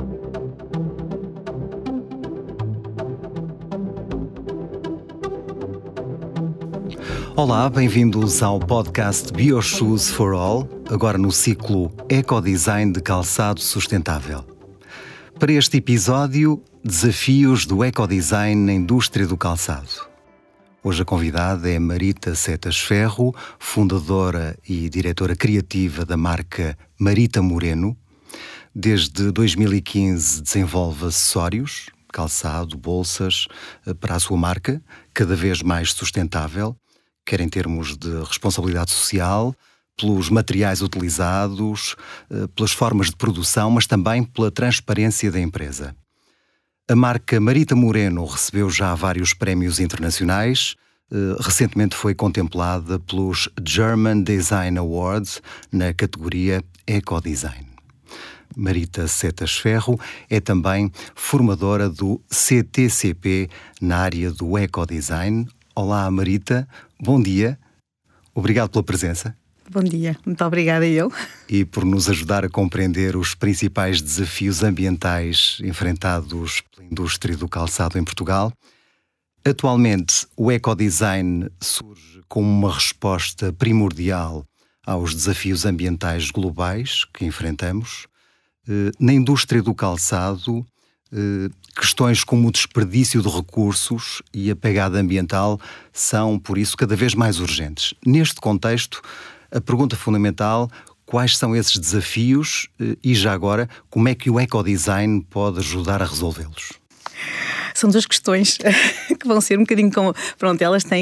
Olá, bem-vindos ao podcast BioShoes for All, agora no ciclo Ecodesign de Calçado Sustentável. Para este episódio, desafios do ecodesign na indústria do calçado. Hoje a convidada é Marita Setas Ferro, fundadora e diretora criativa da marca Marita Moreno. Desde 2015 desenvolve acessórios, calçado, bolsas, para a sua marca, cada vez mais sustentável, quer em termos de responsabilidade social, pelos materiais utilizados, pelas formas de produção, mas também pela transparência da empresa. A marca Marita Moreno recebeu já vários prémios internacionais. Recentemente foi contemplada pelos German Design Awards na categoria Ecodesign. Marita Setas Ferro é também formadora do CTCP na área do ecodesign. Olá, Marita. Bom dia. Obrigado pela presença. Bom dia. Muito obrigada eu. E por nos ajudar a compreender os principais desafios ambientais enfrentados pela indústria do calçado em Portugal. Atualmente, o ecodesign surge como uma resposta primordial aos desafios ambientais globais que enfrentamos. Na indústria do calçado, questões como o desperdício de recursos e a pegada ambiental são, por isso, cada vez mais urgentes. Neste contexto, a pergunta fundamental: quais são esses desafios e, já agora, como é que o ecodesign pode ajudar a resolvê-los? São duas questões que vão ser um bocadinho como... Pronto,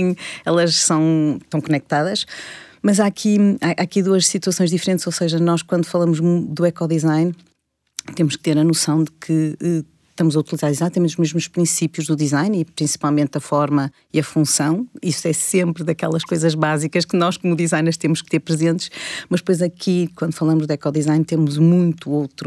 estão conectadas, mas há aqui duas situações diferentes, ou seja, nós quando falamos do ecodesign temos que ter a noção de que estamos a utilizar exatamente os mesmos princípios do design e principalmente a forma e a função. Isso é sempre daquelas coisas básicas que nós como designers temos que ter presentes, mas depois aqui, quando falamos de ecodesign, temos muitos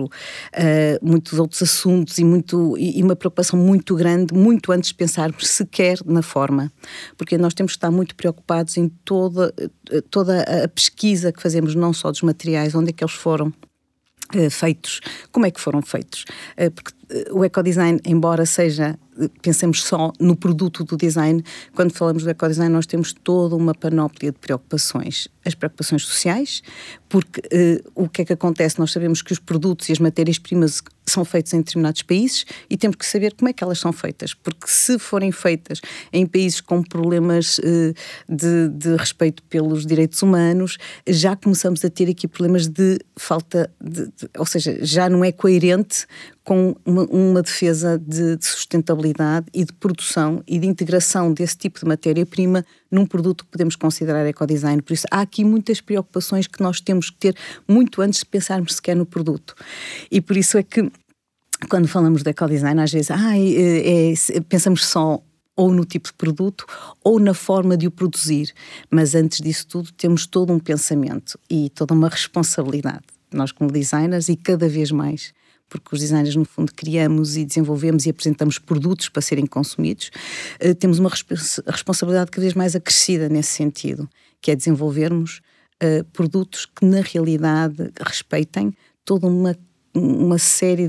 outros assuntos e uma preocupação muito grande, muito antes de pensarmos sequer na forma, porque nós temos que estar muito preocupados em toda a pesquisa que fazemos, não só dos materiais, onde é que eles foram feitos, como é que foram feitos, porque o ecodesign, embora pensemos só no produto do design, quando falamos do ecodesign nós temos toda uma panóplia de preocupações. As preocupações sociais, porque o que é que acontece? Nós sabemos que os produtos e as matérias-primas são feitos em determinados países e temos que saber como é que elas são feitas, porque se forem feitas em países com problemas de respeito pelos direitos humanos, já começamos a ter aqui problemas de falta ou seja, já não é coerente com uma defesa de sustentabilidade e de produção e de integração desse tipo de matéria-prima num produto que podemos considerar ecodesign. Por isso, há aqui muitas preocupações que nós temos que ter muito antes de pensarmos sequer no produto. E por isso é que, quando falamos de ecodesign, às vezes pensamos só ou no tipo de produto ou na forma de o produzir. Mas antes disso tudo, temos todo um pensamento e toda uma responsabilidade. Nós como designers e cada vez mais, porque os designers no fundo criamos e desenvolvemos e apresentamos produtos para serem consumidos, temos uma responsabilidade cada vez mais acrescida nesse sentido, que é desenvolvermos produtos que na realidade respeitem toda uma série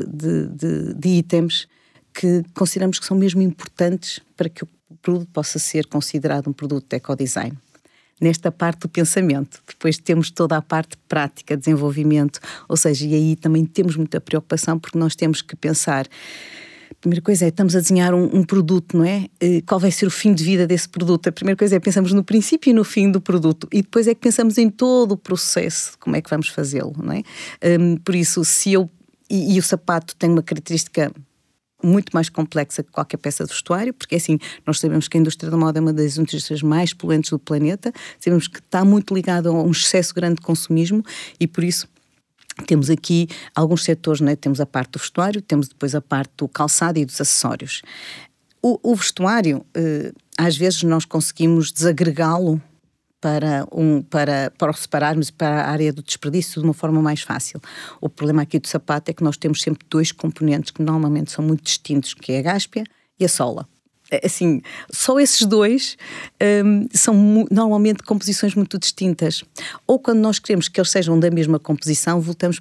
de itens que consideramos que são mesmo importantes para que o produto possa ser considerado um produto de ecodesign. Nesta parte do pensamento. Depois temos toda a parte prática, desenvolvimento, ou seja, e aí também temos muita preocupação porque nós temos que pensar, a primeira coisa é, estamos a desenhar um produto, não é? Qual vai ser o fim de vida desse produto? A primeira coisa é, pensamos no princípio e no fim do produto e depois é que pensamos em todo o processo, como é que vamos fazê-lo, não é? Por isso, e o sapato tem uma característica muito mais complexa que qualquer peça de vestuário, porque assim, nós sabemos que a indústria da moda é uma das indústrias mais poluentes do planeta, sabemos que está muito ligado a um excesso grande de consumismo e por isso temos aqui alguns setores, não é? Temos a parte do vestuário, temos depois a parte do calçado e dos acessórios. O vestuário, às vezes nós conseguimos desagregá-lo para o separarmos para a área do desperdício de uma forma mais fácil. O problema aqui do sapato é que nós temos sempre dois componentes que normalmente são muito distintos, que é a gáspia e a sola. Assim, só esses dois são normalmente composições muito distintas. Ou quando nós queremos que eles sejam da mesma composição, voltamos para o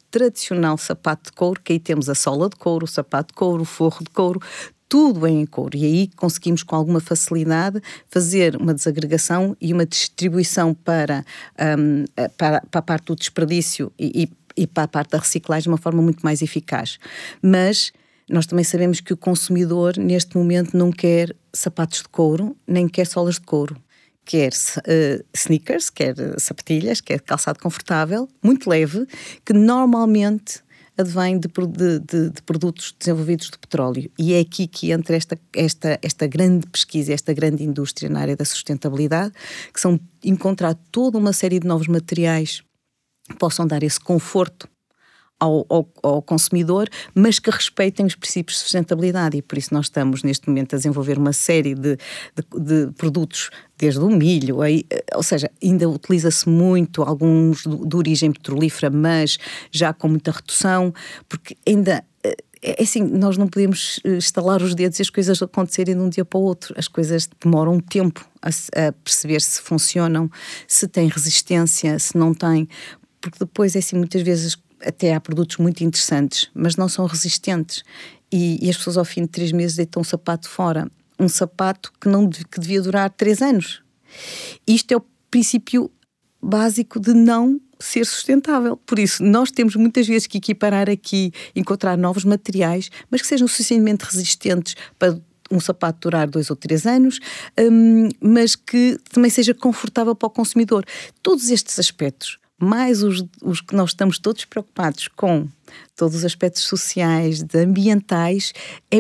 tradicional sapato de couro, que aí temos a sola de couro, o sapato de couro, o forro de couro, tudo em couro. E aí conseguimos com alguma facilidade fazer uma desagregação e uma distribuição para a parte do desperdício e para a parte da reciclagem de uma forma muito mais eficaz. Mas nós também sabemos que o consumidor neste momento não quer sapatos de couro, nem quer solas de couro. Quer sneakers, quer sapatilhas, quer calçado confortável, muito leve, que normalmente advém de produtos desenvolvidos do petróleo. E é aqui que entra esta grande pesquisa, esta grande indústria na área da sustentabilidade, que são encontrar toda uma série de novos materiais que possam dar esse conforto ao consumidor, mas que respeitem os princípios de sustentabilidade. E por isso nós estamos neste momento a desenvolver uma série de produtos, desde o milho, ou seja, ainda utiliza-se muito alguns de origem petrolífera, mas já com muita redução, porque ainda é assim, nós não podemos estalar os dedos e as coisas acontecerem de um dia para o outro. As coisas demoram um tempo a perceber se funcionam, se têm resistência, se não têm, porque depois é assim, muitas vezes até há produtos muito interessantes, mas não são resistentes. E as pessoas ao fim de 3 meses deitam um sapato fora. Um sapato que devia durar 3 anos. Isto é o princípio básico de não ser sustentável. Por isso, nós temos muitas vezes que equiparar aqui, encontrar novos materiais, mas que sejam suficientemente resistentes para um sapato durar 2 ou 3 anos, mas que também seja confortável para o consumidor. Todos estes aspectos, mais os que nós estamos todos preocupados com todos os aspectos sociais, ambientais,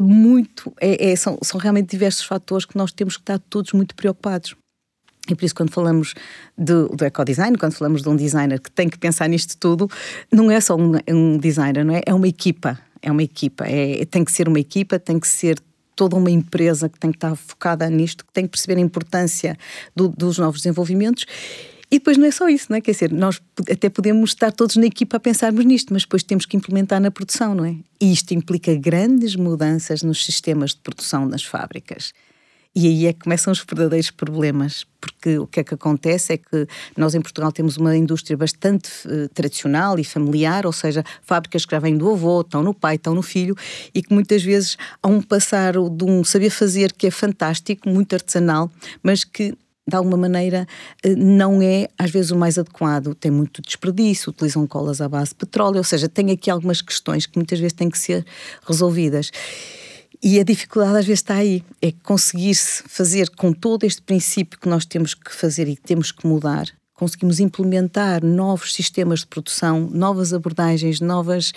são realmente diversos fatores que nós temos que estar todos muito preocupados. E por isso, quando falamos do ecodesign, quando falamos de um designer que tem que pensar nisto tudo, não é só um designer, não é? É uma equipa. Tem que ser uma equipa, tem que ser toda uma empresa que tem que estar focada nisto, que tem que perceber a importância dos novos desenvolvimentos. E depois não é só isso, não é? Quer dizer, nós até podemos estar todos na equipa a pensarmos nisto, mas depois temos que implementar na produção, não é? E isto implica grandes mudanças nos sistemas de produção nas fábricas. E aí é que começam os verdadeiros problemas, porque o que é que acontece é que nós em Portugal temos uma indústria bastante tradicional e familiar, ou seja, fábricas que já vêm do avô, estão no pai, estão no filho, e que muitas vezes há um passar de um saber fazer que é fantástico, muito artesanal, mas que de alguma maneira não é às vezes o mais adequado, tem muito desperdício, utilizam colas à base de petróleo, ou seja, tem aqui algumas questões que muitas vezes têm que ser resolvidas. E a dificuldade às vezes está aí, é conseguir-se fazer com todo este princípio que nós temos que fazer e que temos que mudar, conseguimos implementar novos sistemas de produção, novas abordagens, novos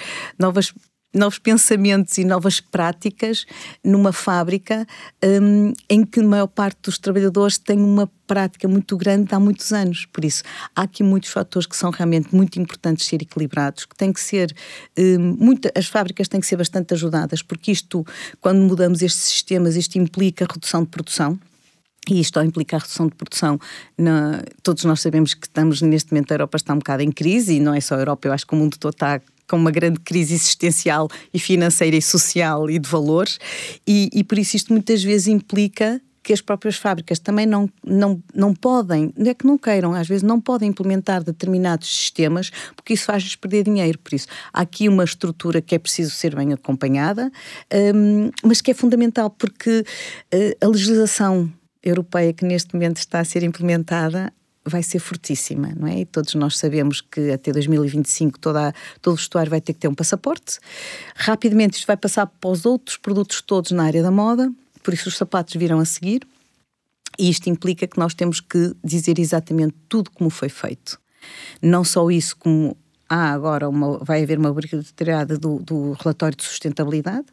pensamentos e novas práticas numa fábrica em que a maior parte dos trabalhadores tem uma prática muito grande há muitos anos. Por isso, há aqui muitos fatores que são realmente muito importantes de ser equilibrados, que têm que ser, as fábricas têm que ser bastante ajudadas, porque isto, quando mudamos estes sistemas, isto implica redução de produção. E isto ao implicar redução de produção, todos nós sabemos que estamos neste momento, a Europa está um bocado em crise, e não é só a Europa, eu acho que o mundo todo está com uma grande crise existencial e financeira e social e de valores, e por isso isto muitas vezes implica que as próprias fábricas também não podem, não é que não queiram, às vezes não podem implementar determinados sistemas, porque isso faz-lhes perder dinheiro. Por isso, há aqui uma estrutura que é preciso ser bem acompanhada, mas que é fundamental, porque a legislação europeia que neste momento está a ser implementada vai ser fortíssima, não é? E todos nós sabemos que até 2025 todo o vestuário vai ter que ter um passaporte. Rapidamente isto vai passar para os outros produtos todos na área da moda, por isso os sapatos virão a seguir, e isto implica que nós temos que dizer exatamente tudo como foi feito. Não só isso, como agora vai haver uma obrigatoriedade do relatório de sustentabilidade,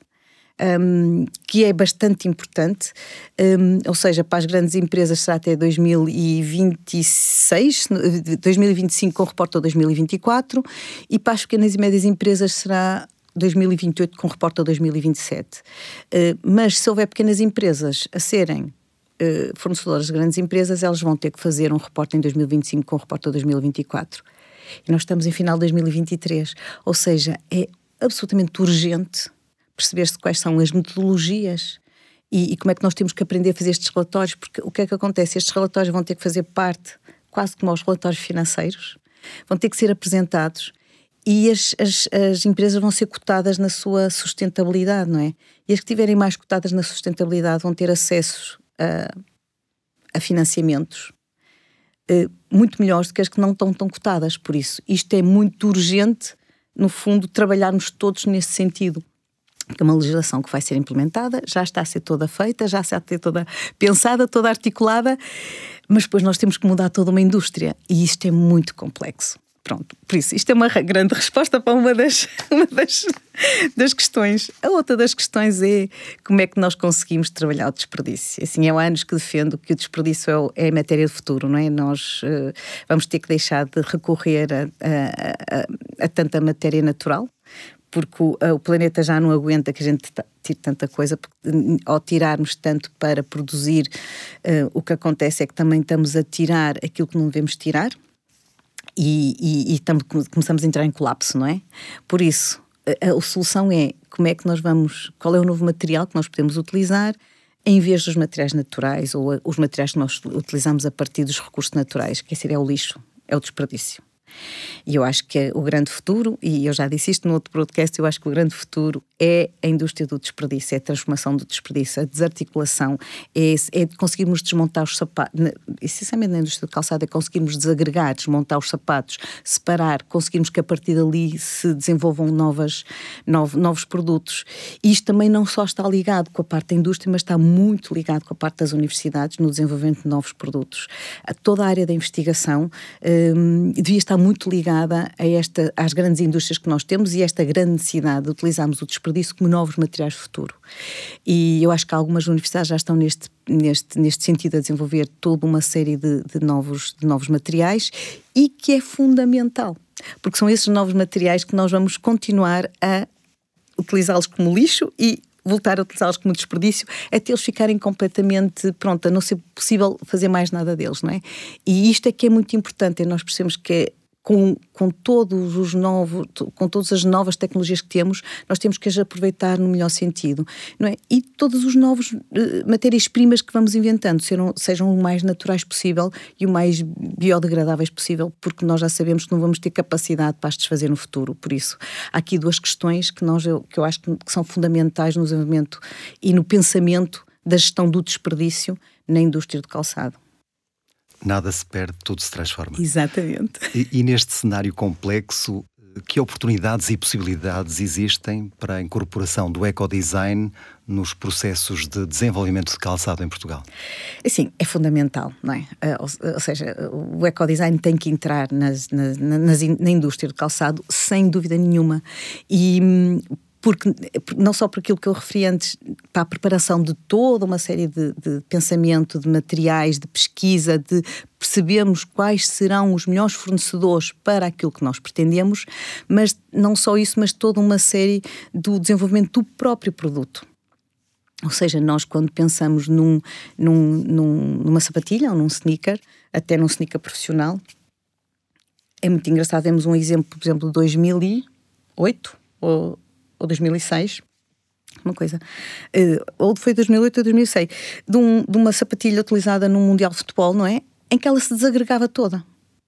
que é bastante importante, ou seja, para as grandes empresas será até 2025 com reporte a 2024, e para as pequenas e médias empresas será 2028 com reporte a 2027. Mas se houver pequenas empresas a serem fornecedoras de grandes empresas, elas vão ter que fazer um reporte em 2025 com reporte a 2024. E nós estamos em final de 2023, ou seja, é absolutamente urgente perceber-se quais são as metodologias e como é que nós temos que aprender a fazer estes relatórios, porque o que é que acontece? Estes relatórios vão ter que fazer parte, quase como aos relatórios financeiros, vão ter que ser apresentados, E as empresas vão ser cotadas na sua sustentabilidade, não é? E as que estiverem mais cotadas na sustentabilidade vão ter acesso a financiamentos muito melhores do que as que não estão tão cotadas. Por isso, isto é muito urgente, no fundo, trabalharmos todos nesse sentido. Porque é uma legislação que vai ser implementada, já está a ser toda feita, já está a ser toda pensada, toda articulada, mas depois nós temos que mudar toda uma indústria. E isto é muito complexo. Pronto, por isso, isto é uma grande resposta para uma das questões. A outra das questões é como é que nós conseguimos trabalhar o desperdício. Assim, há anos que defendo que o desperdício é a matéria do futuro, não é? Nós vamos ter que deixar de recorrer a tanta matéria natural, porque o planeta já não aguenta que a gente tire tanta coisa, porque ao tirarmos tanto para produzir, o que acontece é que também estamos a tirar aquilo que não devemos tirar. E começamos a entrar em colapso, não é? Por isso, a solução é como é que nós vamos, qual é o novo material que nós podemos utilizar em vez dos materiais naturais ou os materiais que nós utilizamos a partir dos recursos naturais, que é o lixo, é o desperdício. E eu acho que é o grande futuro, e eu já disse isto no outro podcast, eu acho que o grande futuro é a indústria do desperdício, é a transformação do desperdício, a desarticulação, é conseguirmos desmontar os sapatos, essencialmente na indústria do calçado, é conseguirmos desagregar, desmontar os sapatos, separar, conseguirmos que a partir dali se desenvolvam novos produtos. E isto também não só está ligado com a parte da indústria, mas está muito ligado com a parte das universidades no desenvolvimento de novos produtos. Toda a área da investigação devia estar muito ligada às grandes indústrias que nós temos e esta grande necessidade de utilizarmos o desperdício como novos materiais de futuro. E eu acho que algumas universidades já estão neste sentido a desenvolver toda uma série de novos materiais, e que é fundamental, porque são esses novos materiais que nós vamos continuar a utilizá-los como lixo e voltar a utilizá-los como desperdício, até eles ficarem completamente a não ser possível fazer mais nada deles, não é? E isto é que é muito importante, nós percebemos que com todas as novas tecnologias que temos, nós temos que as aproveitar no melhor sentido, não é? E todos os novos matérias-primas que vamos inventando sejam o mais naturais possível e o mais biodegradáveis possível, porque nós já sabemos que não vamos ter capacidade para as desfazer no futuro. Por isso, há aqui duas questões que eu acho que são fundamentais no desenvolvimento e no pensamento da gestão do desperdício na indústria do calçado. Nada se perde, tudo se transforma. Exatamente. E neste cenário complexo, que oportunidades e possibilidades existem para a incorporação do ecodesign nos processos de desenvolvimento de calçado em Portugal? Sim, é fundamental, não é? Ou seja, o ecodesign tem que entrar na indústria do calçado sem dúvida nenhuma. Porque, não só por aquilo que eu referi antes, para a preparação de toda uma série de pensamento, de materiais, de pesquisa, de percebermos quais serão os melhores fornecedores para aquilo que nós pretendemos, mas não só isso, mas toda uma série do desenvolvimento do próprio produto. Ou seja, nós quando pensamos numa sapatilha ou num sneaker, até num sneaker profissional, é muito engraçado. Vemos um exemplo, por exemplo, de 2008 ou 2006, uma coisa, ou foi 2008 ou 2006, de uma sapatilha utilizada num Mundial de Futebol, não é? Em que ela se desagregava toda.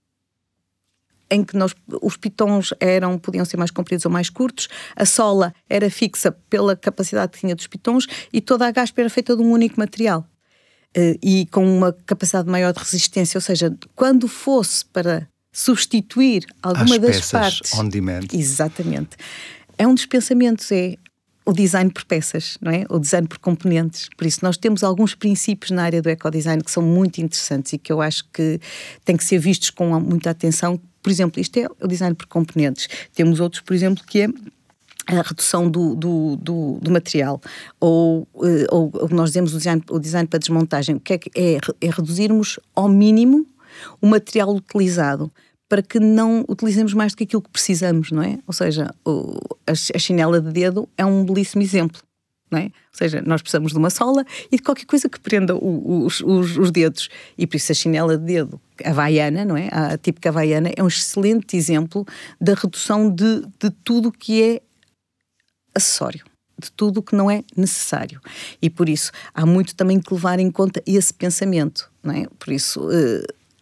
Em que os pitons podiam ser mais compridos ou mais curtos, a sola era fixa pela capacidade que tinha dos pitons e toda a gaspa era feita de um único material. E com uma capacidade maior de resistência, ou seja, quando fosse para substituir alguma das partes... on demand. Exatamente. É um dos pensamentos, é o design por peças, não é? O design por componentes. Por isso, nós temos alguns princípios na área do ecodesign que são muito interessantes e que eu acho que têm que ser vistos com muita atenção. Por exemplo, isto é o design por componentes. Temos outros, por exemplo, que é a redução do material. Ou nós dizemos o design para desmontagem. O que é reduzirmos ao mínimo o material utilizado, para que não utilizemos mais do que aquilo que precisamos, não é? Ou seja, a chinela de dedo é um belíssimo exemplo, não é? Ou seja, nós precisamos de uma sola e de qualquer coisa que prenda os dedos. E por isso a chinela de dedo havaiana, não é? A típica havaiana é um excelente exemplo da redução de tudo o que é acessório, de tudo o que não é necessário. E por isso há muito também que levar em conta esse pensamento, não é? Por isso...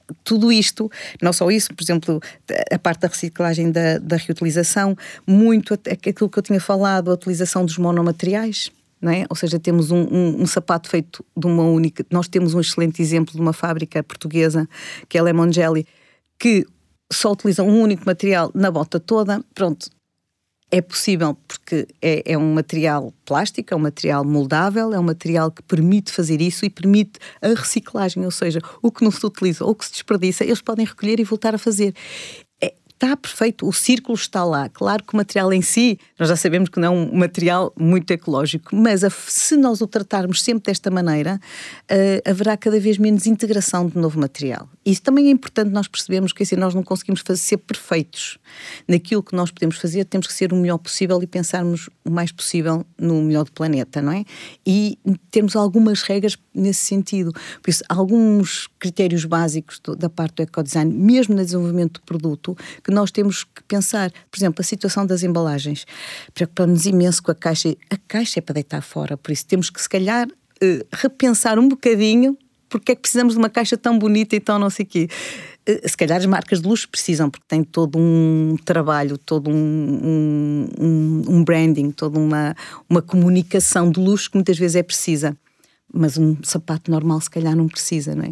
tudo isto, não só isso, por exemplo, a parte da reciclagem, da reutilização, muito aquilo que eu tinha falado, a utilização dos monomateriais, não é? Ou seja, temos um sapato feito de uma única... Nós temos um excelente exemplo de uma fábrica portuguesa, que é a Lemon Jelly, que só utiliza um único material na bota toda. Pronto, é possível porque é um material plástico, é um material moldável, é um material que permite fazer isso e permite a reciclagem, ou seja, o que não se utiliza ou que se desperdiça, eles podem recolher e voltar a fazer. Está perfeito, o círculo está lá. Claro que o material em si, nós já sabemos que não é um material muito ecológico, mas se nós o tratarmos sempre desta maneira, haverá cada vez menos integração de novo material. Isso também é importante nós percebermos que assim, nós não conseguimos ser perfeitos naquilo que nós podemos fazer, temos que ser o melhor possível e pensarmos o mais possível no melhor do planeta, não é? E temos algumas regras nesse sentido. Por isso, alguns critérios básicos da parte do ecodesign, mesmo no desenvolvimento do produto, que nós temos que pensar. Por exemplo, a situação das embalagens. Preocupamos imenso com a caixa. A caixa é para deitar fora, por isso temos que, se calhar, repensar um bocadinho porque é que precisamos de uma caixa tão bonita e tão não sei o quê. Se calhar as marcas de luxo precisam, porque têm todo um trabalho, todo um branding, toda uma comunicação de luxo que muitas vezes é precisa. Mas um sapato normal se calhar não precisa, não é?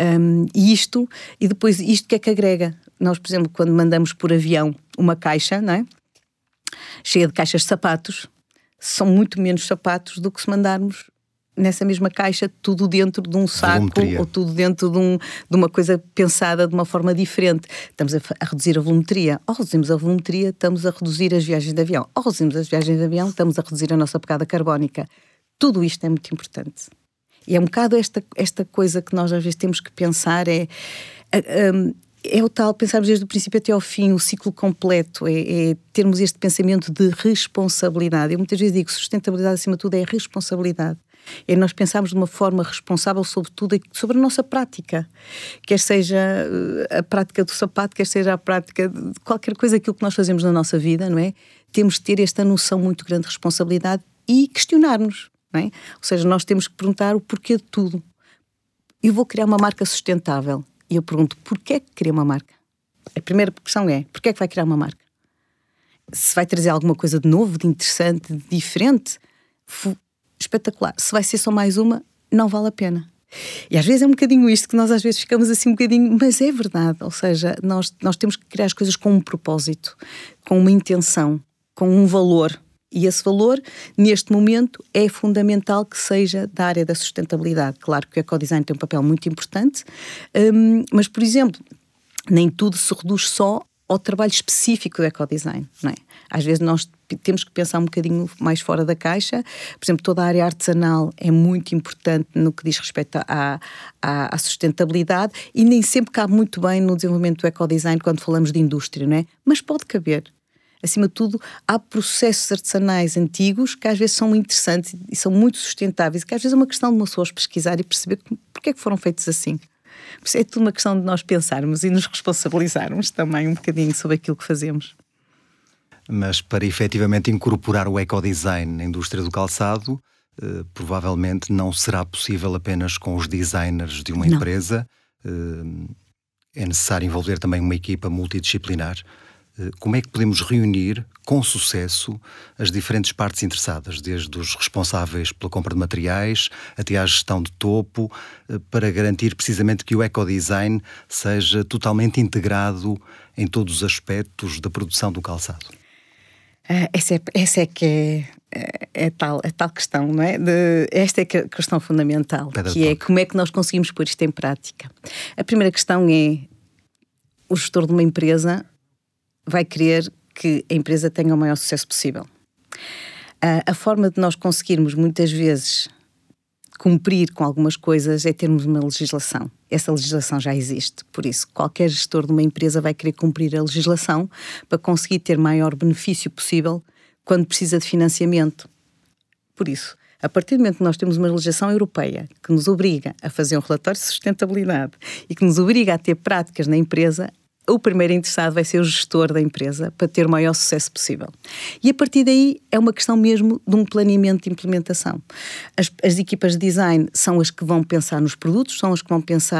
E depois isto que é que agrega? Nós, por exemplo, quando mandamos por avião uma caixa, não é? Cheia de caixas de sapatos, são muito menos sapatos do que se mandarmos nessa mesma caixa tudo dentro de um saco volumetria. Ou tudo dentro de uma coisa pensada de uma forma diferente. Estamos a reduzir a volumetria. Ao reduzirmos a volumetria, estamos a reduzir as viagens de avião. Ao reduzirmos as viagens de avião, estamos a reduzir a nossa pegada carbónica. Tudo isto é muito importante. E é um bocado esta coisa que nós às vezes temos que pensar, é o tal, pensarmos desde o princípio até ao fim, o ciclo completo, é termos este pensamento de responsabilidade. Eu muitas vezes digo que sustentabilidade acima de tudo é responsabilidade. É nós pensarmos de uma forma responsável sobre tudo, sobre a nossa prática. Quer seja a prática do sapato, quer seja a prática de qualquer coisa, aquilo que nós fazemos na nossa vida, não é? Temos de ter esta noção muito grande de responsabilidade e questionar-nos. Não é? Ou seja, nós temos que perguntar o porquê de tudo. Eu vou criar uma marca sustentável. E eu pergunto, porquê que criar uma marca? A primeira questão é, porquê que vai criar uma marca? Se vai trazer alguma coisa de novo, de interessante, de diferente, espetacular. Se vai ser só mais uma, não vale a pena. E às vezes é um bocadinho isto que nós às vezes ficamos assim um bocadinho, mas é verdade. Ou seja, nós temos que criar as coisas com um propósito, com uma intenção, com um valor. E esse valor, neste momento, é fundamental que seja da área da sustentabilidade. Claro que o ecodesign tem um papel muito importante, mas, por exemplo, nem tudo se reduz só ao trabalho específico do ecodesign, não é? Às vezes nós temos que pensar um bocadinho mais fora da caixa. Por exemplo, toda a área artesanal é muito importante no que diz respeito à sustentabilidade e nem sempre cabe muito bem no desenvolvimento do ecodesign quando falamos de indústria, não é? Mas pode caber. Acima de tudo, há processos artesanais antigos que às vezes são interessantes e são muito sustentáveis, que às vezes é uma questão de uma pessoa pesquisar e perceber porque é que foram feitos assim. Por isso é tudo uma questão de nós pensarmos e nos responsabilizarmos também um bocadinho sobre aquilo que fazemos. Mas para efetivamente incorporar o ecodesign na indústria do calçado, provavelmente não será possível apenas com os designers de uma empresa. É necessário envolver também uma equipa multidisciplinar. Como é que podemos reunir com sucesso as diferentes partes interessadas, desde os responsáveis pela compra de materiais até à gestão de topo, para garantir precisamente que o ecodesign seja totalmente integrado em todos os aspectos da produção do calçado? Essa é que é tal questão, não é? Esta é a questão fundamental, que é como é que nós conseguimos pôr isto em prática. A primeira questão é o gestor de uma empresa vai querer que a empresa tenha o maior sucesso possível. A forma de nós conseguirmos muitas vezes cumprir com algumas coisas é termos uma legislação. Essa legislação já existe, por isso qualquer gestor de uma empresa vai querer cumprir a legislação para conseguir ter maior benefício possível quando precisa de financiamento. Por isso, a partir do momento que nós temos uma legislação europeia que nos obriga a fazer um relatório de sustentabilidade e que nos obriga a ter práticas na empresa, o primeiro interessado vai ser o gestor da empresa para ter o maior sucesso possível. E a partir daí é uma questão mesmo de um planeamento de implementação. As equipas de design são as que vão pensar nos produtos, são as que vão pensar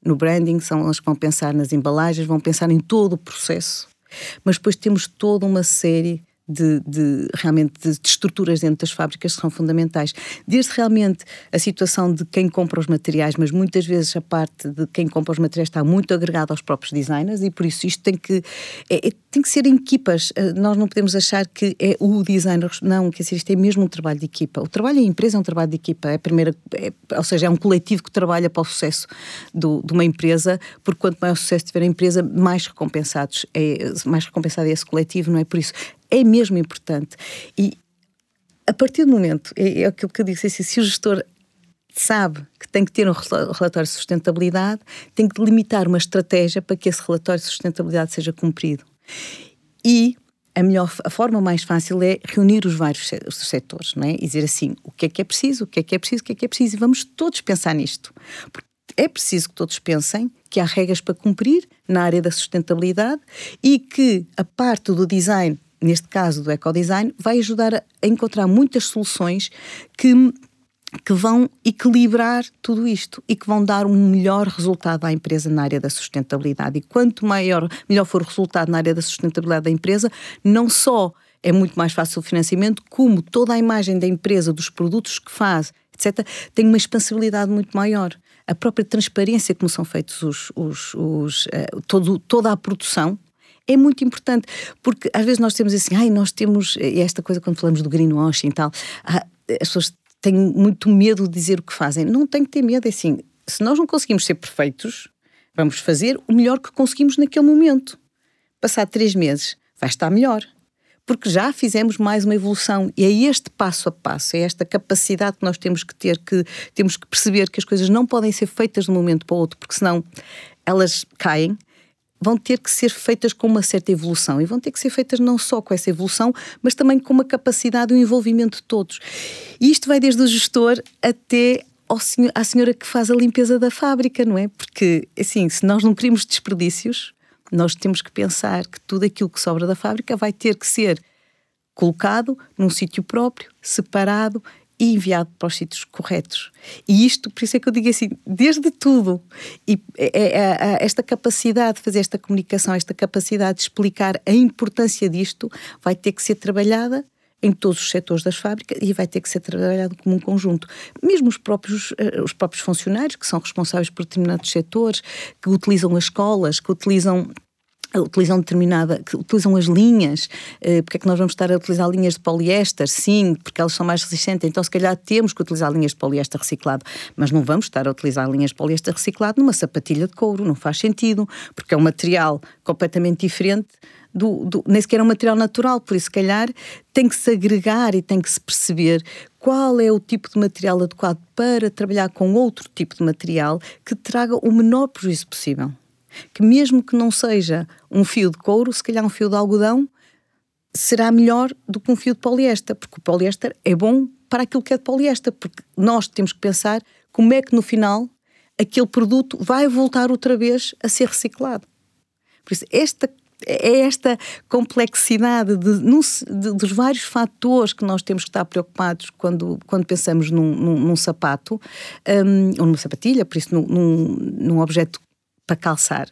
no branding, são elas que vão pensar nas embalagens, vão pensar em todo o processo. Mas depois temos toda uma série realmente de estruturas dentro das fábricas que são fundamentais. Desde realmente a situação de quem compra os materiais, mas muitas vezes a parte de quem compra os materiais está muito agregada aos próprios designers, e por isso isto tem que ser em equipas. Nós não podemos achar que é o designer, não, quer dizer, isto é mesmo um trabalho de equipa. O trabalho em empresa é um trabalho de equipa, ou seja, é um coletivo que trabalha para o sucesso de uma empresa, porque quanto maior sucesso tiver a empresa, mais recompensado é esse coletivo, não é? Por isso é mesmo importante. E a partir do momento, é aquilo que eu digo, se o gestor sabe que tem que ter um relatório de sustentabilidade, tem que delimitar uma estratégia para que esse relatório de sustentabilidade seja cumprido. E a forma mais fácil é reunir os vários setores, não é? E dizer assim, o que é preciso, e vamos todos pensar nisto. Porque é preciso que todos pensem que há regras para cumprir na área da sustentabilidade e que a parte do design, neste caso do ecodesign, vai ajudar a encontrar muitas soluções que vão equilibrar tudo isto e que vão dar um melhor resultado à empresa na área da sustentabilidade. E quanto melhor for o resultado na área da sustentabilidade da empresa, não só é muito mais fácil o financiamento, como toda a imagem da empresa, dos produtos que faz, etc., tem uma expansibilidade muito maior. A própria transparência como são feitos toda a produção é muito importante, porque às vezes nós temos assim, nós temos esta coisa quando falamos do greenwashing e tal, as pessoas têm muito medo de dizer o que fazem. Não tem que ter medo, é assim, se nós não conseguimos ser perfeitos, vamos fazer o melhor que conseguimos naquele momento. Passado 3 meses, vai estar melhor, porque já fizemos mais uma evolução, e é este passo a passo, é esta capacidade que nós temos que ter, que temos que perceber que as coisas não podem ser feitas de um momento para o outro, porque senão elas caem. Vão ter que ser feitas com uma certa evolução, e vão ter que ser feitas não só com essa evolução, mas também com uma capacidade e um envolvimento de todos. E isto vai desde o gestor até à senhora que faz a limpeza da fábrica, não é? Porque, assim, se nós não queremos desperdícios, nós temos que pensar que tudo aquilo que sobra da fábrica vai ter que ser colocado num sítio próprio, separado e enviado para os sítios corretos. E isto, por isso é que eu digo assim, desde tudo. E esta capacidade de fazer esta comunicação, esta capacidade de explicar a importância disto, vai ter que ser trabalhada em todos os setores das fábricas e vai ter que ser trabalhado como um conjunto. Mesmo os próprios funcionários que são responsáveis por determinados setores, que utilizam as escolas, que utilizam as linhas. Porque é que nós vamos estar a utilizar linhas de poliéster? Sim, porque elas são mais resistentes, então se calhar temos que utilizar linhas de poliéster reciclado, mas não vamos estar a utilizar linhas de poliéster reciclado numa sapatilha de couro, não faz sentido, porque é um material completamente diferente nem sequer é um material natural, por isso se calhar tem que se agregar e tem que se perceber qual é o tipo de material adequado para trabalhar com outro tipo de material que traga o menor prejuízo possível. Que mesmo que não seja um fio de couro, se calhar um fio de algodão será melhor do que um fio de poliéster, porque o poliéster é bom para aquilo que é de poliéster, porque nós temos que pensar como é que no final aquele produto vai voltar outra vez a ser reciclado. Por isso, esta complexidade dos vários fatores que nós temos que estar preocupados quando pensamos num sapato, ou numa sapatilha, por isso num objeto para calçar.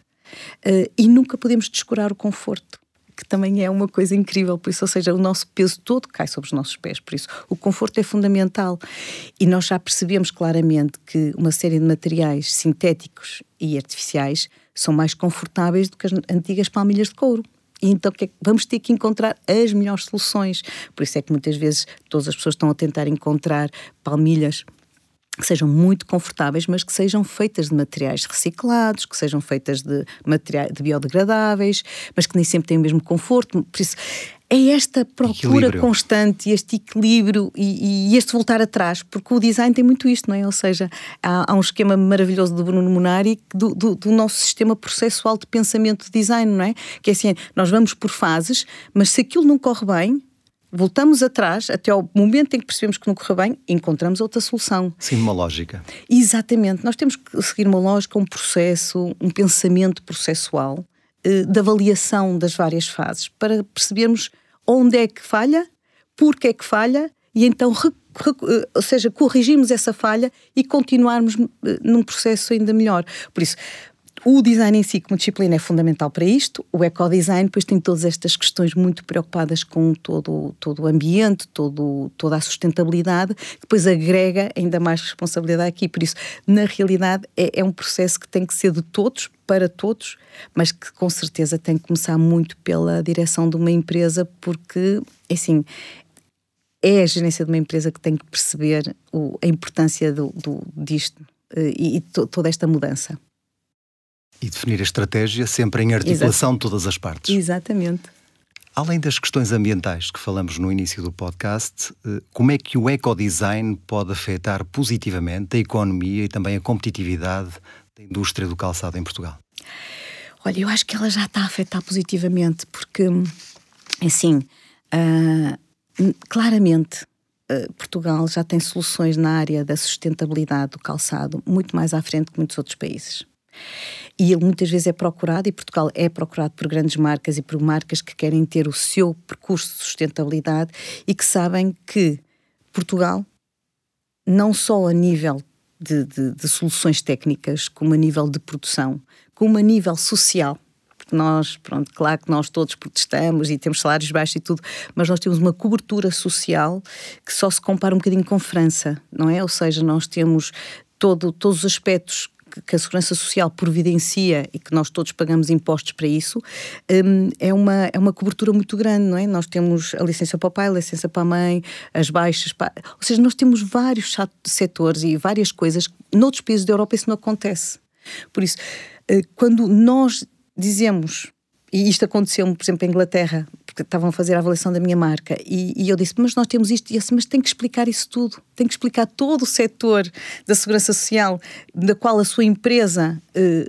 E nunca podemos descurar o conforto, que também é uma coisa incrível, por isso, ou seja, o nosso peso todo cai sobre os nossos pés, por isso o conforto é fundamental. E nós já percebemos claramente que uma série de materiais sintéticos e artificiais são mais confortáveis do que as antigas palmilhas de couro. E então vamos ter que encontrar as melhores soluções. Por isso é que muitas vezes todas as pessoas estão a tentar encontrar palmilhas que sejam muito confortáveis, mas que sejam feitas de materiais reciclados, que sejam feitas de materiais biodegradáveis, mas que nem sempre têm o mesmo conforto. Por isso, é esta procura constante, este equilíbrio e este voltar atrás, porque o design tem muito isto, não é? Ou seja, há um esquema maravilhoso do Bruno Munari do nosso sistema processual de pensamento de design, não é? Que é assim, nós vamos por fases, mas se aquilo não corre bem, voltamos atrás, até ao momento em que percebemos que não correu bem, encontramos outra solução. Sim, uma lógica. Exatamente. Nós temos que seguir uma lógica, um processo, um pensamento processual de avaliação das várias fases, para percebermos onde é que falha, porque é que falha, e então ou seja, corrigirmos essa falha e continuarmos num processo ainda melhor. Por isso, o design em si, como disciplina, é fundamental para isto. O ecodesign depois tem todas estas questões muito preocupadas com todo o ambiente, toda a sustentabilidade, que depois agrega ainda mais responsabilidade aqui. Por isso, na realidade, é um processo que tem que ser de todos, para todos, mas que com certeza tem que começar muito pela direção de uma empresa, porque, assim, é a gerência de uma empresa que tem que perceber a importância disto e toda esta mudança. E definir a estratégia sempre em articulação de todas as partes. Exatamente. Além das questões ambientais que falamos no início do podcast, como é que o ecodesign pode afetar positivamente a economia e também a competitividade da indústria do calçado em Portugal? Olha, eu acho que ela já está a afetar positivamente, porque, assim, claramente, Portugal já tem soluções na área da sustentabilidade do calçado muito mais à frente que muitos outros países. E ele muitas vezes é procurado, e Portugal é procurado por grandes marcas e por marcas que querem ter o seu percurso de sustentabilidade e que sabem que Portugal, não só a nível de soluções técnicas, como a nível de produção, como a nível social, porque nós, pronto, claro que nós todos protestamos e temos salários baixos e tudo, mas nós temos uma cobertura social que só se compara um bocadinho com França, não é? Ou seja, nós temos todos os aspectos que a Segurança Social providencia e que nós todos pagamos impostos para isso, é uma cobertura muito grande, não é? Nós temos a licença para o pai, a licença para a mãe, as baixas, ou seja, nós temos vários setores e várias coisas que noutros países da Europa isso não acontece. Por isso, quando nós dizemos, e isto aconteceu-me, por exemplo, em Inglaterra, porque estavam a fazer a avaliação da minha marca, e eu disse, mas nós temos isto e assim, mas tem que explicar isso tudo, tem que explicar todo o setor da Segurança Social, da qual a sua empresa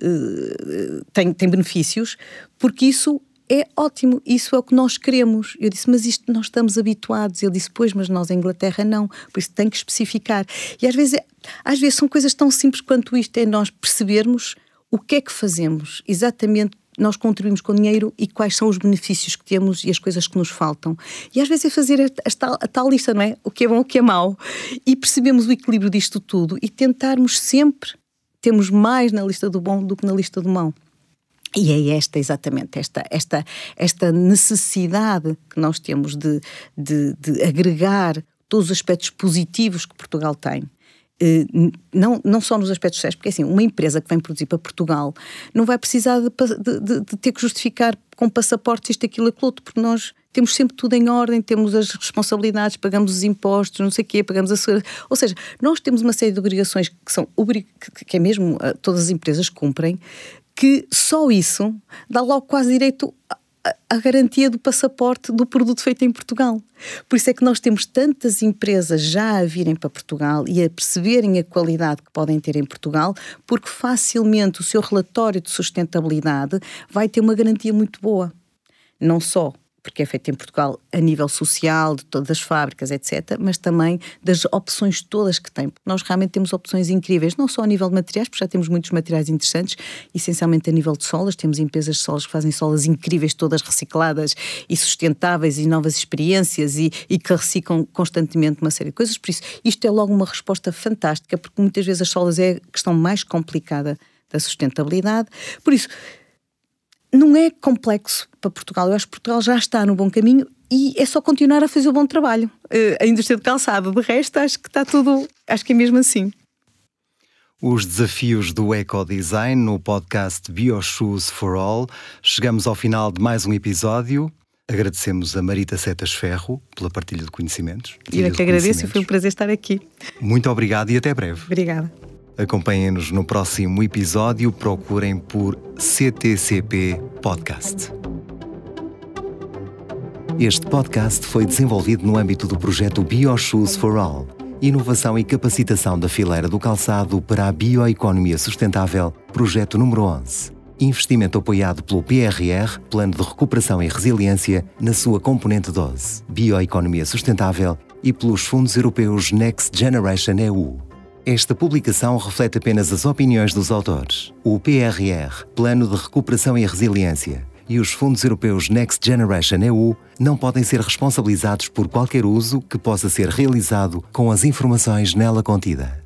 tem benefícios, porque isso é ótimo, isso é o que nós queremos. Eu disse, mas isto nós estamos habituados. Ele disse, pois, mas nós em Inglaterra não, por isso tem que especificar. E às vezes são coisas tão simples quanto isto, é nós percebermos o que é que fazemos, exatamente, nós contribuímos com dinheiro e quais são os benefícios que temos e as coisas que nos faltam. E às vezes é fazer a tal lista, não é? O que é bom, o que é mau. E percebemos o equilíbrio disto tudo e tentarmos sempre, temos mais na lista do bom do que na lista do mau. E é exatamente esta necessidade que nós temos de agregar todos os aspectos positivos que Portugal tem. Não só nos aspectos sociais, porque assim, uma empresa que vem produzir para Portugal não vai precisar de ter que justificar com passaportes isto, aquilo, aquilo outro, porque nós temos sempre tudo em ordem, temos as responsabilidades, pagamos os impostos, não sei o quê, pagamos a segurança. Ou seja, nós temos uma série de obrigações que é mesmo todas as empresas cumprem, que só isso dá logo quase direito a garantia do passaporte do produto feito em Portugal. Por isso é que nós temos tantas empresas já a virem para Portugal e a perceberem a qualidade que podem ter em Portugal, porque facilmente o seu relatório de sustentabilidade vai ter uma garantia muito boa. Não só porque é feito em Portugal a nível social, de todas as fábricas, etc., mas também das opções todas que tem. Nós realmente temos opções incríveis, não só a nível de materiais, porque já temos muitos materiais interessantes, essencialmente a nível de solas. Temos empresas de solas que fazem solas incríveis, todas recicladas e sustentáveis e novas experiências e que reciclam constantemente uma série de coisas. Por isso, isto é logo uma resposta fantástica, porque muitas vezes as solas é a questão mais complicada da sustentabilidade. Por isso, não é complexo para Portugal. Eu acho que Portugal já está no bom caminho e é só continuar a fazer o bom trabalho. A indústria do calçado, de resto, acho que está tudo, acho que é mesmo assim. Os desafios do ecodesign no podcast BioShoes for All. Chegamos ao final de mais um episódio. Agradecemos a Marita Setas Ferro pela partilha de conhecimentos. Eu é que agradeço e foi um prazer estar aqui. Muito obrigado e até breve. Obrigada. Acompanhem-nos no próximo episódio. Procurem por CTCP Podcast. Este podcast foi desenvolvido no âmbito do projeto BioShoes for All, inovação e capacitação da fileira do calçado para a bioeconomia sustentável, projeto número 11. Investimento apoiado pelo PRR, Plano de Recuperação e Resiliência, na sua componente 12, Bioeconomia Sustentável, e pelos fundos europeus Next Generation EU. Esta publicação reflete apenas as opiniões dos autores. O PRR, Plano de Recuperação e Resiliência, e os fundos europeus Next Generation EU não podem ser responsabilizados por qualquer uso que possa ser realizado com as informações nela contidas.